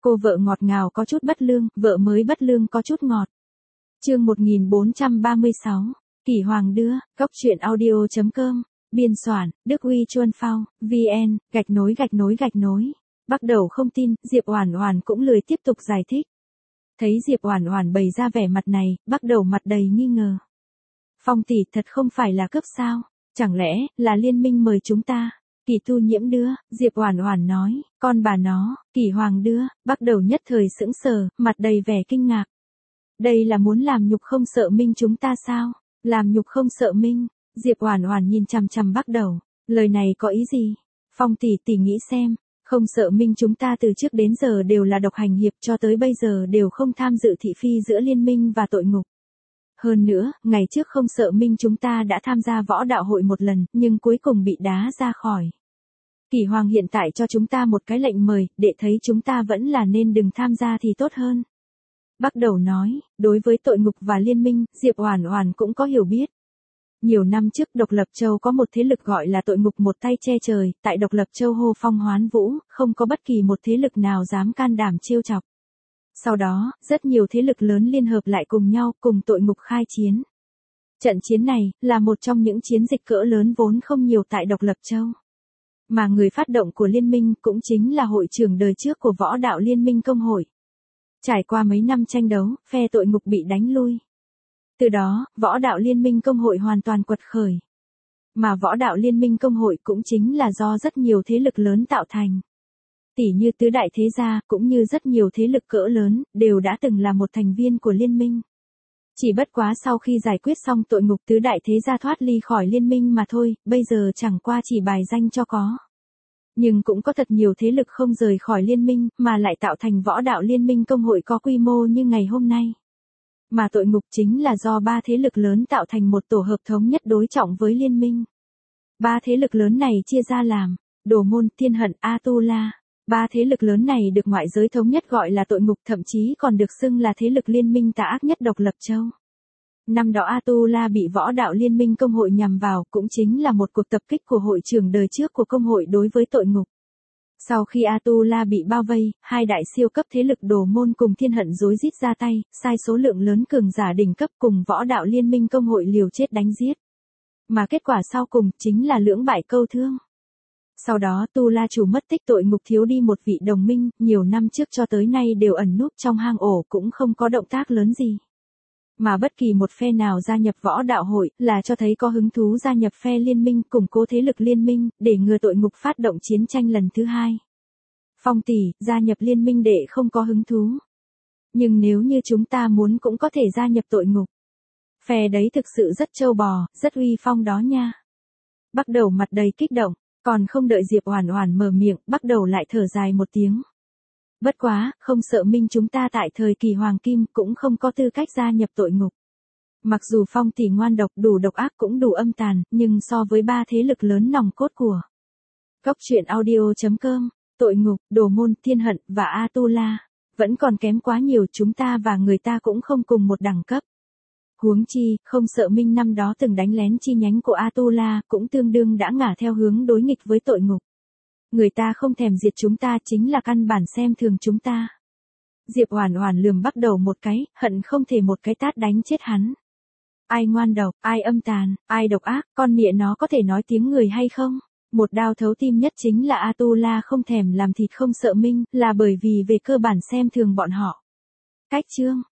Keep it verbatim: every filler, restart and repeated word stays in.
Cô vợ ngọt ngào có chút bất lương, vợ mới bất lương có chút ngọt. Chương một nghìn bốn trăm ba mươi sáu. Kỷ Hoàng đưa, góc truyện audio chấm com, biên soạn, Đức Uy Chuân Phao, vn, gạch nối gạch nối gạch nối. Bắt đầu không tin, Diệp Oản Oản cũng lười tiếp tục giải thích. Thấy Diệp Oản Oản bày ra vẻ mặt này, bắt đầu mặt đầy nghi ngờ. Phong tỷ thật không phải là cướp sao? Chẳng lẽ là liên minh mời chúng ta? Kỷ Tu Nhiễm đưa, Diệp Oản Oản nói, con bà nó, Kỷ Hoàng đưa, bắt đầu nhất thời sững sờ, mặt đầy vẻ kinh ngạc. Đây là muốn làm nhục không sợ minh chúng ta sao? Làm nhục không sợ minh? Diệp Oản Oản nhìn chằm chằm bắt đầu, lời này có ý gì? Phong tỷ tỷ nghĩ xem, không sợ minh chúng ta từ trước đến giờ đều là độc hành hiệp, cho tới bây giờ đều không tham dự thị phi giữa liên minh và tội ngục. Hơn nữa, ngày trước không sợ minh chúng ta đã tham gia võ đạo hội một lần, nhưng cuối cùng bị đá ra khỏi. Kỷ Hoàng hiện tại cho chúng ta một cái lệnh mời, để thấy chúng ta vẫn là nên đừng tham gia thì tốt hơn. Bắt đầu nói, đối với tội ngục và liên minh, Diệp Oản Oản cũng có hiểu biết. Nhiều năm trước Độc Lập Châu có một thế lực gọi là tội ngục một tay che trời, tại Độc Lập Châu hô phong hoán vũ, không có bất kỳ một thế lực nào dám can đảm trêu chọc. Sau đó, rất nhiều thế lực lớn liên hợp lại cùng nhau, cùng tội ngục khai chiến. Trận chiến này, là một trong những chiến dịch cỡ lớn vốn không nhiều tại Độc Lập Châu. Mà người phát động của liên minh cũng chính là hội trưởng đời trước của võ đạo liên minh công hội. Trải qua mấy năm tranh đấu, phe tội ngục bị đánh lui. Từ đó, võ đạo liên minh công hội hoàn toàn quật khởi. Mà võ đạo liên minh công hội cũng chính là do rất nhiều thế lực lớn tạo thành. Tỷ như tứ đại thế gia, cũng như rất nhiều thế lực cỡ lớn, đều đã từng là một thành viên của liên minh. Chỉ bất quá sau khi giải quyết xong tội ngục tứ đại thế gia thoát ly khỏi liên minh mà thôi, bây giờ chẳng qua chỉ bài danh cho có. Nhưng cũng có thật nhiều thế lực không rời khỏi liên minh, mà lại tạo thành võ đạo liên minh công hội có quy mô như ngày hôm nay. Mà tội ngục chính là do ba thế lực lớn tạo thành một tổ hợp thống nhất đối trọng với liên minh. Ba thế lực lớn này chia ra làm, Đồ Môn, Thiên Hận, Atula. Ba thế lực lớn này được ngoại giới thống nhất gọi là tội ngục, thậm chí còn được xưng là thế lực liên minh tà ác nhất Độc Lập Châu. Năm đó Atula bị võ đạo liên minh công hội nhằm vào, cũng chính là một cuộc tập kích của hội trưởng đời trước của công hội đối với tội ngục. Sau khi Atula bị bao vây, hai đại siêu cấp thế lực Đồ Môn cùng Thiên Hận rối rít ra tay, sai số lượng lớn cường giả đỉnh cấp cùng võ đạo liên minh công hội liều chết đánh giết. Mà kết quả sau cùng chính là lưỡng bại câu thương. Sau đó Tu La chủ mất tích, tội ngục thiếu đi một vị đồng minh, nhiều năm trước cho tới nay đều ẩn núp trong hang ổ, cũng không có động tác lớn gì. Mà bất kỳ một phe nào gia nhập võ đạo hội, là cho thấy có hứng thú gia nhập phe liên minh, củng cố thế lực liên minh, để ngừa tội ngục phát động chiến tranh lần thứ hai. Phong tỷ, gia nhập liên minh đệ không có hứng thú. Nhưng nếu như chúng ta muốn cũng có thể gia nhập tội ngục. Phe đấy thực sự rất trâu bò, rất uy phong đó nha. Bắt đầu mặt đầy kích động. Còn không đợi Diệp Oản Oản mở miệng, bắt đầu lại thở dài một tiếng. Bất quá, không sợ minh chúng ta tại thời kỳ Hoàng Kim cũng không có tư cách gia nhập tội ngục. Mặc dù Phong tỷ ngoan độc, đủ độc ác cũng đủ âm tàn, nhưng so với ba thế lực lớn nòng cốt của góc truyện audio chấm com, tội ngục, Đồ Môn, Thiên Hận và Atula, vẫn còn kém quá nhiều, chúng ta và người ta cũng không cùng một đẳng cấp. Huống chi, không sợ minh năm đó từng đánh lén chi nhánh của Atula, cũng tương đương đã ngả theo hướng đối nghịch với tội ngục. Người ta không thèm diệt chúng ta chính là căn bản xem thường chúng ta. Diệp Oản Oản lườm bắt đầu một cái, hận không thể một cái tát đánh chết hắn. Ai ngoan độc, ai âm tàn, ai độc ác, con mẹ nó có thể nói tiếng người hay không? Một đao thấu tim nhất chính là Atula không thèm làm thịt không sợ minh, là bởi vì về cơ bản xem thường bọn họ. Cách chương